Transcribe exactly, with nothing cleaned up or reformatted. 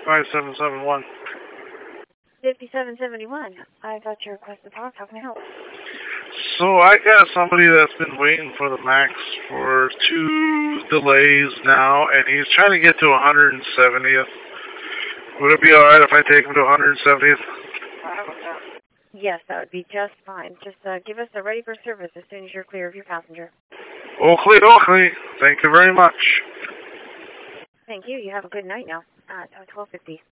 five seven seven one. fifty-seven seventy-one. I got your request to talk. How can I help? So I got somebody that's been waiting for the Max for two delays now, and he's trying to get to one hundred seventieth. Would it be alright if I take him to one hundred seventieth? Yes, that would be just fine. Just uh, give us a ready for service as soon as you're clear of your passenger. Oakley, Oakley. Thank you very much. Thank you. You have a good night now. Uh, twelve fifty.